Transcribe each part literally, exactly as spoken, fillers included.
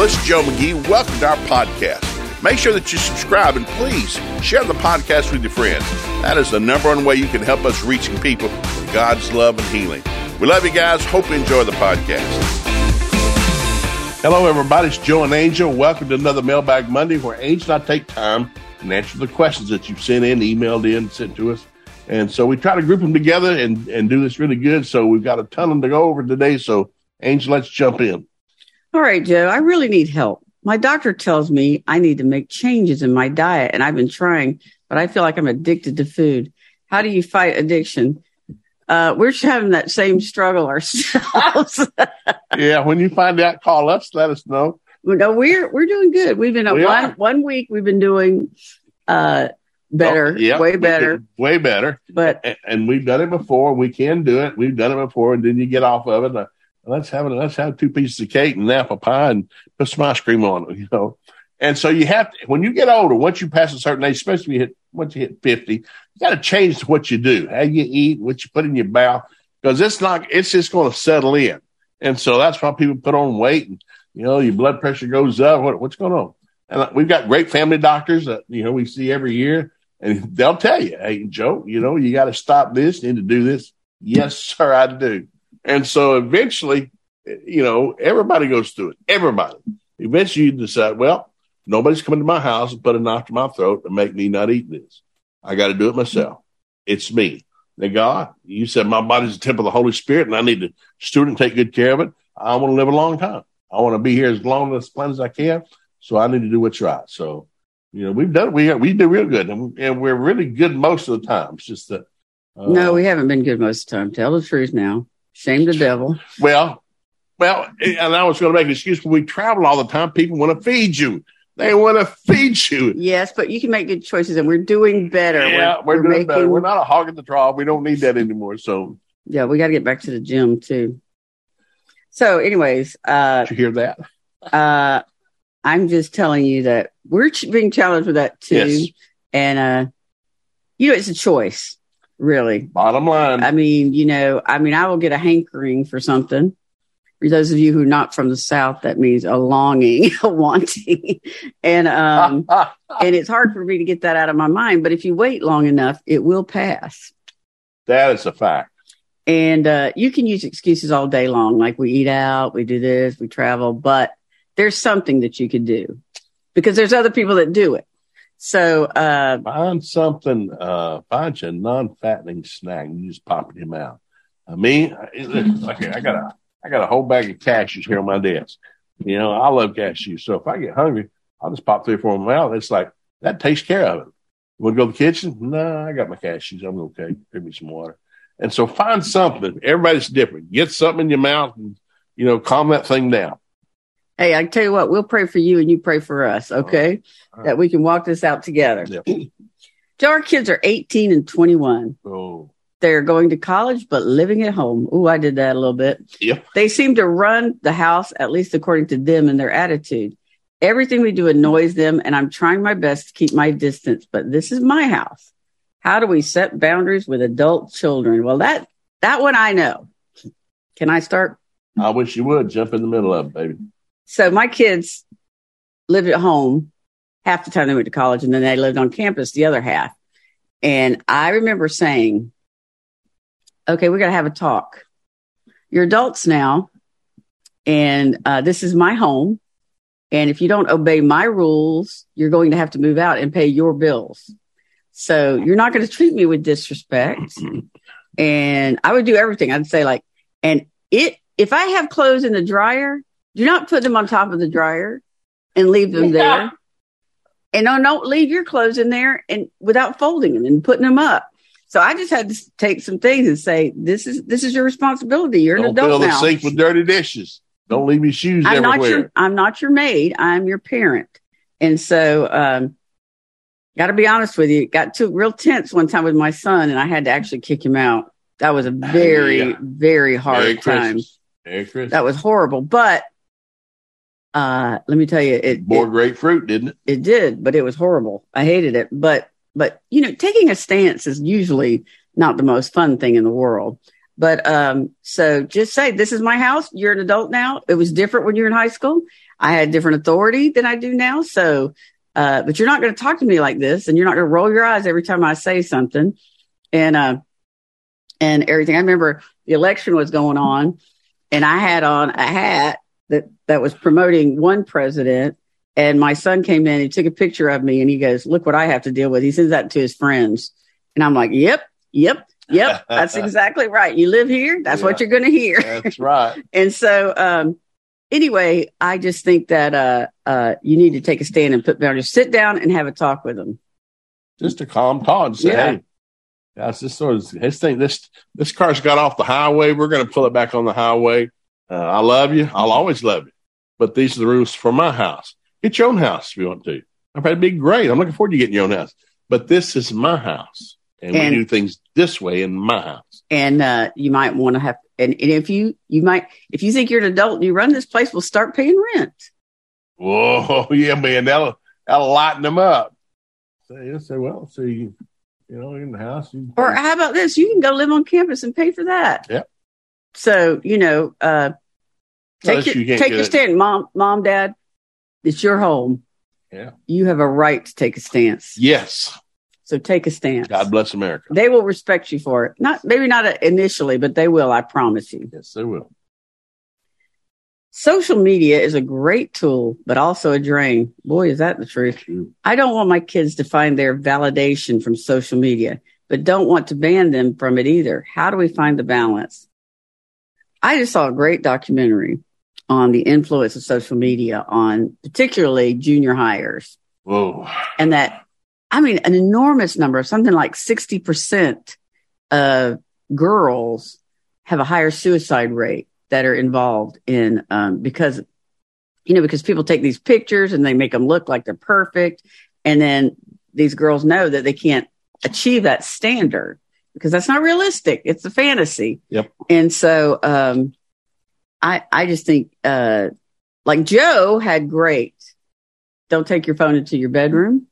this is Joe McGee. Welcome to our podcast. Make sure that you subscribe and please share the podcast with your friends. That is the number one way you can help us reaching people with God's love and healing. We love you guys. Hope you enjoy the podcast. Hello, everybody. It's Joe and Angel. Welcome to another Mailbag Monday where Angel and I take time and answer the questions that you've sent in, emailed in, sent to us. And so we try to group them together and, and do this really good. So we've got a ton of them to go over today. So, Angel, let's jump in. All right, Joe, I really need help. My doctor tells me I need to make changes in my diet, and I've been trying, but I feel like I'm addicted to food. How do you fight addiction? Uh, we're just having that same struggle ourselves. Yeah, when you find out, call us, let us know. Well, no, we're we're doing good. We've been We one are. one week. We've been doing uh, better, Oh, yeah, way better, way better. But and, and we've done it before. We can do it. We've done it before, and then you get off of it. Uh, let's have it. Let's have two pieces of cake and apple pie and put some ice cream on it. You know. And so you have to, when you get older, once you pass a certain age, especially when you hit, once you hit fifty, you got to change what you do, how you eat, what you put in your mouth, because it's not, it's just going to settle in. And so that's why people put on weight and, you know, your blood pressure goes up. What, what's going on? And we've got great family doctors that, you know, we see every year, and they'll tell you, hey, Joe, you know, you got to stop this, you need to do this. Yes, sir, I do. And so eventually, you know, everybody goes through it. Everybody. Eventually you decide, well, nobody's coming to my house and put a knife to my throat and make me not eat this. I got to do it myself. It's me. Now, God, you said my body's a temple of the Holy Spirit, and I need to steward and take good care of it. I want to live a long time. I want to be here as long as long as I can. So I need to do what's right. So, you know, we've done we we do real good, and, and we're really good most of the time. It's just that. Uh, no, we haven't been good most of the time. Tell the truth now. Shame the devil. Well, well, and I was going to make an excuse, but we travel all the time. People want to feed you. They want to feed you. Yes, but you can make good choices, and we're doing better. Yeah, we're, we're, we're doing making, better. We're not a hog in the trough. We don't need that anymore. So yeah, we got to get back to the gym too. So, anyways, uh, did you hear that? Uh, I'm just telling you that we're ch- being challenged with that too, yes. And uh, you know, it's a choice, really. Bottom line. I mean, you know, I mean, I will get a hankering for something. For those of you who are not from the South, that means a longing, a wanting. And um, and it's hard for me to get that out of my mind. But if you wait long enough, it will pass. That is a fact. And uh, you can use excuses all day long, like we eat out, we do this, we travel. But there's something that you could do because there's other people that do it. So uh, find something, uh, find you a non-fattening snack and you just pop it in your mouth. I mean, okay, I got a. I got a whole bag of cashews here on my desk. You know, I love cashews. So if I get hungry, I'll just pop three or four in my mouth. It's like, that takes care of it. You want to go to the kitchen? No, I got my cashews. I'm okay. Give me some water. And so find something. Everybody's different. Get something in your mouth and, you know, calm that thing down. Hey, I tell you what, we'll pray for you and you pray for us, okay? Right. Right. That we can walk this out together. Yep. So our kids are eighteen and twenty-one. Oh. They're going to college, but living at home. Ooh, I did that a little bit. Yep. They seem to run the house, at least according to them and their attitude. Everything we do annoys them, and I'm trying my best to keep my distance, but this is my house. How do we set boundaries with adult children? Well, that that one I know. Can I start? I wish you would. Jump in the middle of it, baby. So my kids lived at home half the time they went to college, and then they lived on campus the other half. And I remember saying, okay, we got to have a talk. You're adults now, and uh, this is my home. And if you don't obey my rules, you're going to have to move out and pay your bills. So you're not going to treat me with disrespect. And I would do everything. I'd say like, and it, if I have clothes in the dryer, do not put them on top of the dryer and leave them there. And no, don't leave your clothes in there and without folding them and putting them up. So I just had to take some things and say, this is this is your responsibility. You're Don't an adult fill now. the sink with dirty dishes. Don't leave your shoes I'm everywhere. Not your, I'm not your maid. I'm your parent. And so, um, got to be honest with you, it got too real tense one time with my son, and I had to actually kick him out. That was a very, yeah. very hard Merry time. Christmas. Merry Christmas. That was horrible. But uh, let me tell you, it bore it, grapefruit, didn't it? It did, but it was horrible. I hated it. But but you know, taking a stance is usually not the most fun thing in the world. But um, so just say, this is my house. You're an adult now. It was different when you were in high school. I had different authority than I do now. So, uh, but you're not going to talk to me like this, and you're not going to roll your eyes every time I say something. And, uh, and everything. I remember the election was going on, and I had on a hat that, that was promoting one president. And my son came in, he took a picture of me, and he goes, "Look what I have to deal with." He sends that to his friends. And I'm like, yep, yep, yep. That's exactly right. You live here. That's yeah, what you're going to hear. That's right. And so, um, anyway, I just think that, uh, uh, you need to take a stand and put boundaries, sit down and have a talk with them. Just a calm talk and say, yeah. Hey, that's this sort of this thing. This, this car's got off the highway. We're going to pull it back on the highway. Uh, I love you. I'll always love you. But these are the rules for my house. Get your own house if you want to. That'd be great. I'm looking forward to getting your own house. But this is my house. And, and we do things this way in my house. And uh, you might want to have, and, and if you, you might, if you think you're an adult and you run this place, we'll start paying rent. Whoa, yeah, man, that'll, that'll lighten them up. So you say, well, so you, you know, in the house. You or how about this? You can go live on campus and pay for that. Yep. So, you know, uh, take your, you take your stand. Mom, mom, dad, it's your home. Yeah. You have a right to take a stance. Yes. So take a stance. God bless America. They will respect you for it. Not maybe not initially, but they will. I promise you. Yes, they will. Social media is a great tool, but also a drain. Boy, is that the truth. True. I don't want my kids to find their validation from social media, but don't want to ban them from it either. How do we find the balance? I just saw a great documentary on the influence of social media on particularly junior hires. Whoa. And that, I mean, an enormous number, something like sixty percent of girls have a higher suicide rate that are involved in, um, because, you know, because people take these pictures and they make them look like they're perfect. And then these girls know that they can't achieve that standard because that's not realistic. It's a fantasy. Yep. And so, um, I, I just think, uh, like Joe had great, don't take your phone into your bedroom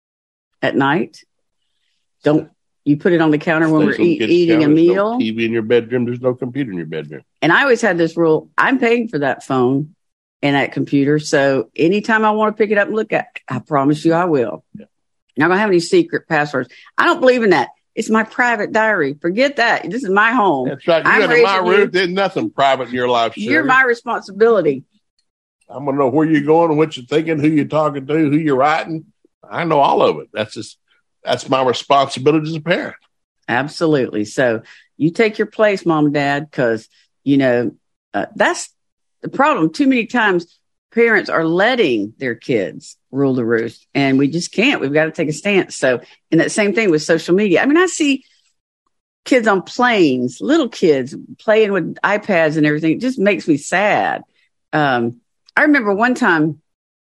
at night. Don't, you put it on the counter when we're eat, eating counter, a meal. No T V in your bedroom. There's no computer in your bedroom. And I always had this rule. I'm paying for that phone and that computer. So anytime I want to pick it up and look at it, I promise you I will. Yeah. Now, I don't have any secret passwords. I don't believe in that. It's my private diary. Forget that. This is my home. That's right. You got in my roof. There's nothing private in your life. Sherry. You're my responsibility. I'm going to know where you're going and what you're thinking, who you're talking to, who you're writing. I know all of it. That's just, that's my responsibility as a parent. Absolutely. So you take your place, mom and dad, because, you know, uh, that's the problem. Too many times parents are letting their kids rule the roost, and we just can't. We've got to take a stance. So, and that same thing with social media. I mean, I see kids on planes, little kids playing with iPads and everything. It just makes me sad. Um, I remember one time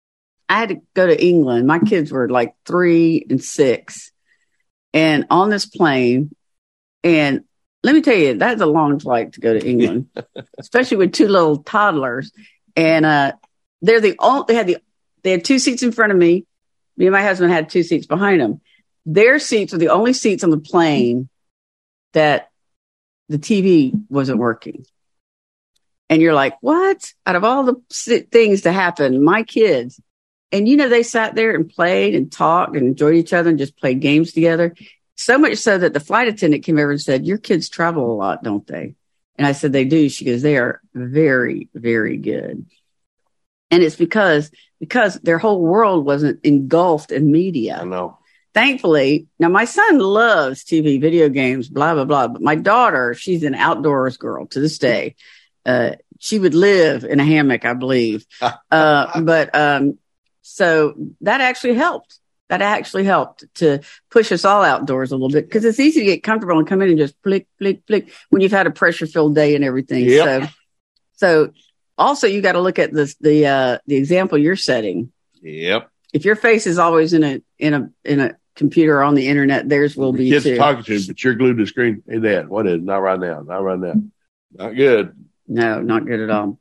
I had to go to England. My kids were like three and six, and on this plane, and let me tell you, that's a long flight to go to England, especially with two little toddlers. And uh, they're the only, they had the, they had two seats in front of me. Me and my husband had two seats behind them. Their seats were the only seats on the plane that the T V wasn't working. And you're like, what? Out of all the things to happen, my kids, and you know, they sat there and played and talked and enjoyed each other and just played games together. So much so that the flight attendant came over and said, your kids travel a lot, don't they? And I said, they do. She goes, they are very, very good. And it's because, because their whole world wasn't engulfed in media. I know. Thankfully, now my son loves T V, video games, blah, blah, blah. But my daughter, she's an outdoors girl to this day. Uh, she would live in a hammock, I believe. Uh, but, um, so that actually helped. That actually helped to push us all outdoors a little bit, because it's easy to get comfortable and come in and just flick, flick, flick when you've had a pressure filled day and everything. Yep. So, so also you got to look at this, the, uh, the example you're setting. Yep. If your face is always in a, in a, in a computer or on the internet, theirs will be kids too. Talking to him, but you're glued to the screen. Hey, Dad, what is? Not right now. Not right now. Not good. No, not good at all.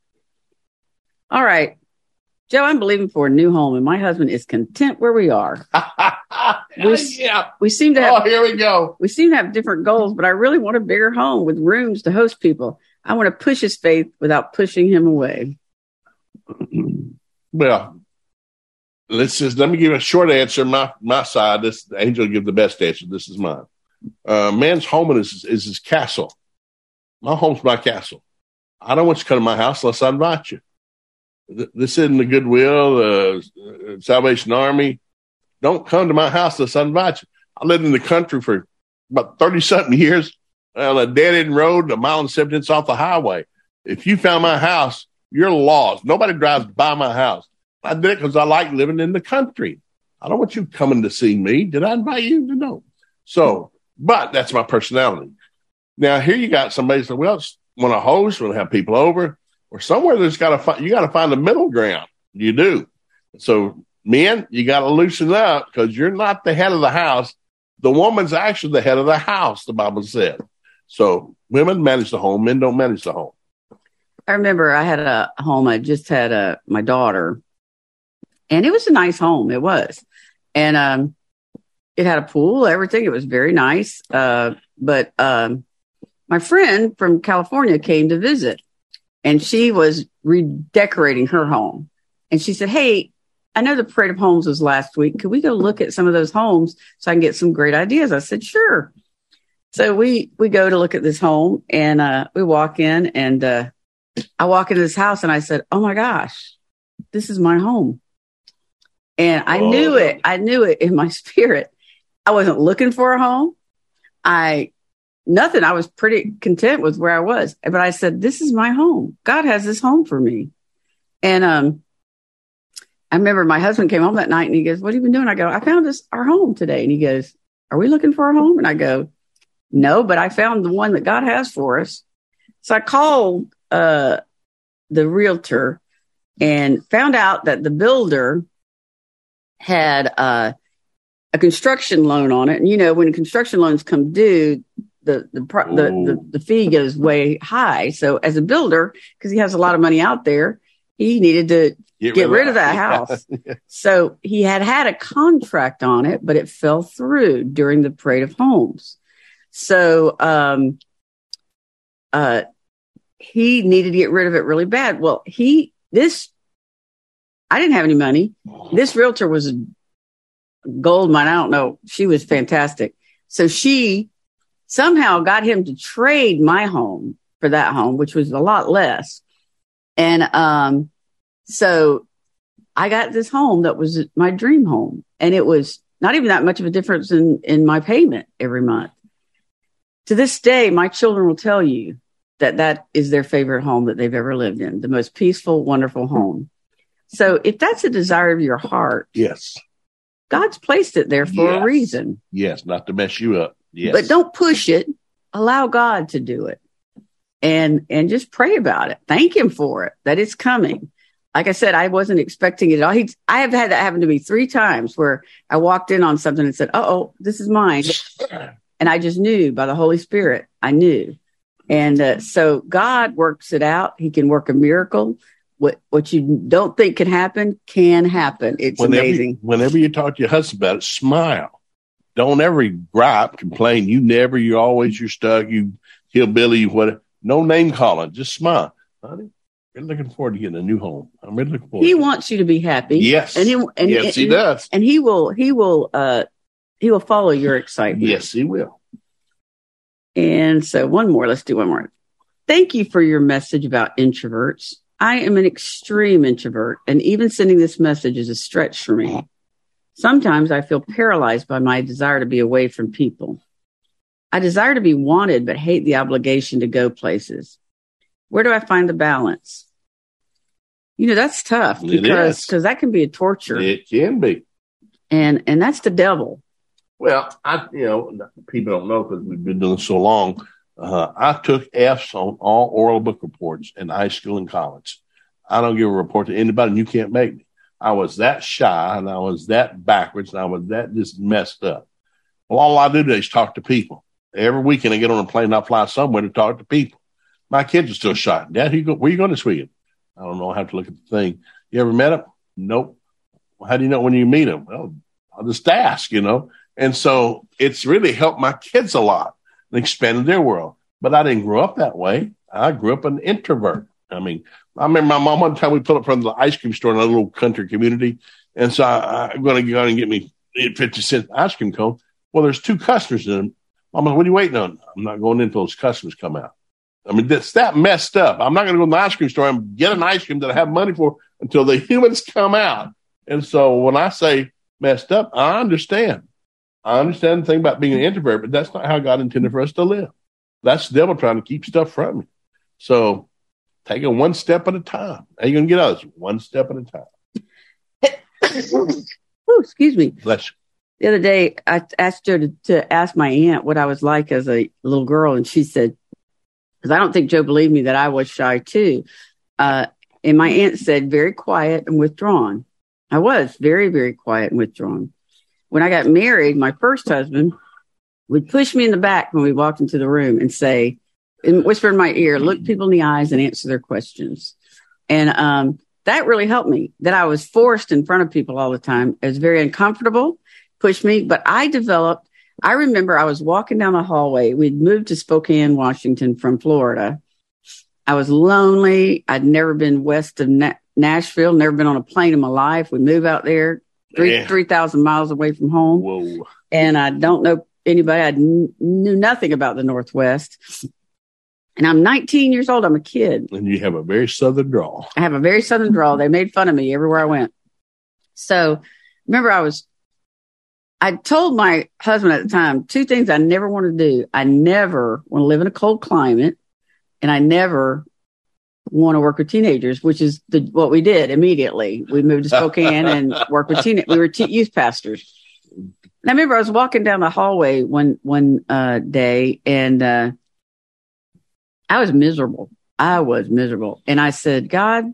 All right. Joe, I'm believing for a new home, and my husband is content where we are. we, yeah. we seem to have, oh, here we go. We seem to have different goals, but I really want a bigger home with rooms to host people. I want to push his faith without pushing him away. Well, let's just let me give you a short answer. My my side. This Angel will give the best answer. This is mine. Uh, man's home is is his castle. My home's my castle. I don't want you to come to my house unless I invite you. This isn't the Goodwill, uh, Salvation Army. Don't come to my house unless I invite you. I lived in the country for about thirty-something years on a dead-end road, a mile and seventeen off the highway. If you found my house, you're lost. Nobody drives by my house. I did it because I like living in the country. I don't want you coming to see me. Did I invite you? No. So, but that's my personality. Now, here you got somebody who said, well, want to host, want to have people over, or somewhere there's got to find, you got to find a middle ground. You do. So, men, you got to loosen up because you're not the head of the house. The woman's actually the head of the house, the Bible said. So, women manage the home, men don't manage the home. I remember I had a home. I just had a, my daughter, and it was a nice home. It was. And um, it had a pool, everything. It was very nice. Uh, but um, my friend from California came to visit, and she was redecorating her home. And she said, hey, I know the Parade of Homes was last week. Could we go look at some of those homes so I can get some great ideas? I said, sure. So we, we go to look at this home, and uh, we walk in, and uh, I walk into this house, and I said, oh my gosh, this is my home. And I oh. knew it. I knew it in my spirit. I wasn't looking for a home. I, nothing. I was pretty content with where I was, but I said, this is my home. God has this home for me. And, um, I remember my husband came home that night, and he goes, what have you been doing? I go, I found this, our home today. And he goes, are we looking for a home? And I go, no, but I found the one that God has for us. So I called, uh, the realtor and found out that the builder had uh, a construction loan on it. And, you know, when construction loans come due, the the, the, the, the fee goes way high. So as a builder, because he has a lot of money out there, he needed to get, get rid, rid of that house. Yeah. So he had had a contract on it, but it fell through during the Parade of Homes. So um, uh, he needed to get rid of it really bad. Well, he, this, I didn't have any money. This realtor was a gold mine. I don't know. She was fantastic. So she somehow got him to trade my home for that home, which was a lot less. And um, so I got this home that was my dream home. And it was not even that much of a difference in, in my payment every month. To this day, my children will tell you that that is their favorite home that they've ever lived in, the most peaceful, wonderful home. So if that's a desire of your heart, yes, God's placed it there for yes. a reason. Yes, not to mess you up. Yes. But don't push it. Allow God to do it. And and just pray about it. Thank him for it, that it's coming. Like I said, I wasn't expecting it at all. He, I have had that happen to me three times where I walked in on something and said, uh-oh, this is mine. And I just knew by the Holy Spirit, I knew. And uh, so God works it out. He can work a miracle. What what you don't think can happen can happen. It's whenever, amazing. Whenever you talk to your husband about it, smile. Don't ever gripe, complain. You never, you're always, you're stuck, you hillbilly, you whatever. No name calling. Just smile. Honey, I'm looking forward to getting a new home. I'm really looking forward. He to wants you to be happy. Yes. And he, and, yes, and, he does. And he will, he will, uh, he will follow your excitement. Yes, he will. And so one more, let's do one more. Thank you for your message about introverts. I am an extreme introvert, and even sending this message is a stretch for me. Sometimes I feel paralyzed by my desire to be away from people. I desire to be wanted, but hate the obligation to go places. Where do I find the balance? You know, that's tough because because that can be a torture. It can be. And and that's the devil. Well, I you know, people don't know because we've been doing so long. Uh, I took F's on all oral book reports in high school and college. I don't give a report to anybody, and you can't make me. I was that shy, and I was that backwards, and I was that just messed up. Well, all I do today is talk to people. Every weekend I get on a plane and I fly somewhere to talk to people. My kids are still shy. Dad, who you go, where are you going this weekend? I don't know. I have to look at the thing. You ever met him? Nope. Well, how do you know when you meet him? Well, I'll just ask, you know. And so it's really helped my kids a lot and expanded their world. But I didn't grow up that way. I grew up an introvert. I mean, I remember my mom one time we pulled up from the ice cream store in a little country community. And so I, I'm going to go and get me fifty cent ice cream cone. Well, there's two customers in them. Mama, what are you waiting on? I'm not going in until those customers come out. I mean, that's that messed up. I'm not going to go to the ice cream store and get an ice cream that I have money for until the humans come out. And so when I say messed up, I understand. I understand the thing about being an introvert, but that's not how God intended for us to live. That's the devil trying to keep stuff from me. So take it one step at a time. How are you going to get others? One step at a time. Oh, excuse me. Bless you. The other day, I asked her to, to ask my aunt what I was like as a little girl, and she said, because I don't think Joe believed me that I was shy too. Uh, and my aunt said, very quiet and withdrawn. I was very, very quiet and withdrawn. When I got married, my first husband would push me in the back when we walked into the room and say, and whisper in my ear, look people in the eyes and answer their questions. And um, that really helped me, that I was forced in front of people all the time. It was very uncomfortable, pushed me, but I developed, I remember I was walking down the hallway. We'd moved to Spokane, Washington from Florida. I was lonely. I'd never been west of Na- Nashville, never been on a plane in my life. We moved out there three, Yeah. three thousand miles away from home. Whoa. And I don't know anybody. I kn- knew nothing about the Northwest. And I'm nineteen years old. I'm a kid. And you have a very southern drawl. I have a very southern drawl. They made fun of me everywhere I went. So remember, I was, I told my husband at the time, two things I never want to do. I never want to live in a cold climate, and I never want to work with teenagers, which is the, what we did immediately. We moved to Spokane and worked with teenagers. We were te- youth pastors. And I remember I was walking down the hallway one, one uh, day, and uh, I was miserable. I was miserable. And I said, God,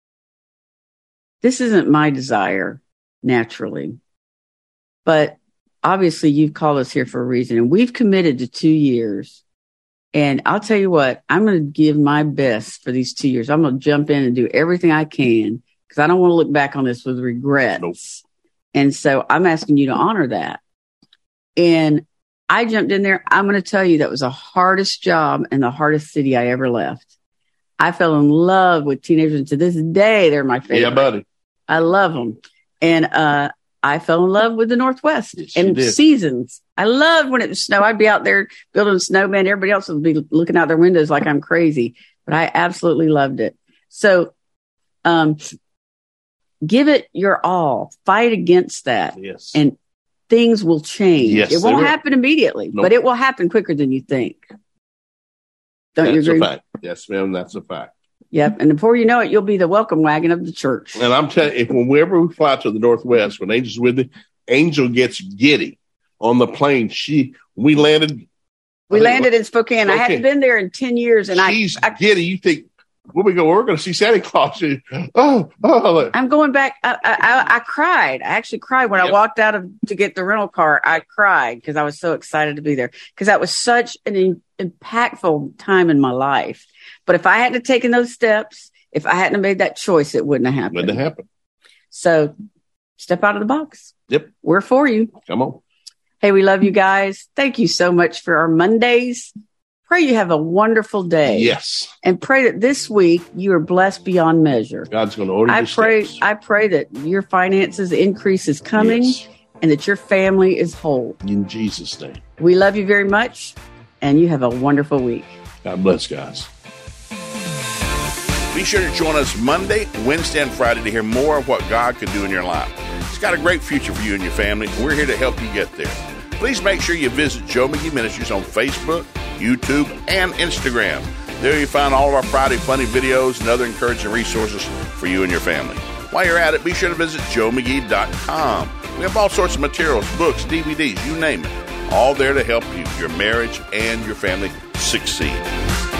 this isn't my desire naturally, but obviously you've called us here for a reason, and we've committed to two years. And I'll tell you what, I'm going to give my best for these two years. I'm going to jump in and do everything I can, because I don't want to look back on this with regrets. Nope. And so I'm asking you to honor that. And I jumped in there. I'm going to tell you that was the hardest job and the hardest city I ever left. I fell in love with teenagers. And to this day, they're my favorite. Yeah, buddy. I love them. And uh, I fell in love with the Northwest Yes, and you did. seasons. I loved when it was snow. I'd be out there building a snowman. Everybody else would be looking out their windows like I'm crazy. But I absolutely loved it. So um, give it your all. Fight against that. Yes. And things will change. Yes, it they won't will. happen immediately, Nope. but it will happen quicker than you think. Don't that's you agree? a fact. Yes, ma'am. That's a fact. Yep. And before you know it, you'll be the welcome wagon of the church. And I'm telling you, if whenever we fly to the Northwest, when Angel's with me, Angel gets giddy on the plane. She, we landed. We landed in Spokane. I hadn't Spokane. been there in ten years, and She's I, I giddy. You think, when we go, we're going to see Santa Claus. She, oh, oh. I'm going back. I, I, I cried. I actually cried when Yep. I walked out of to get the rental car. I cried because I was so excited to be there, because that was such an in, impactful time in my life. But if I hadn't taken those steps, if I hadn't made that choice, it wouldn't have happened. Wouldn't have happened. So step out of the box. Yep. We're for you. Come on. Hey, we love you guys. Thank you so much for our Mondays. Pray you have a wonderful day. Yes. And pray that this week you are blessed beyond measure. God's going to order I your pray, steps. I pray that your finances increase is coming, Yes. and that your family is whole. In Jesus' name. We love you very much, and you have a wonderful week. God bless, guys. Be sure to join us Monday, Wednesday, and Friday to hear more of what God can do in your life. He's got a great future for you and your family, and we're here to help you get there. Please make sure you visit Joe McGee Ministries on Facebook, YouTube, and Instagram. There you find all of our Friday funny videos and other encouraging resources for you and your family. While you're at it, be sure to visit joe mcgee dot com. We have all sorts of materials, books, D V Ds, you name it, all there to help you, your marriage, and your family succeed.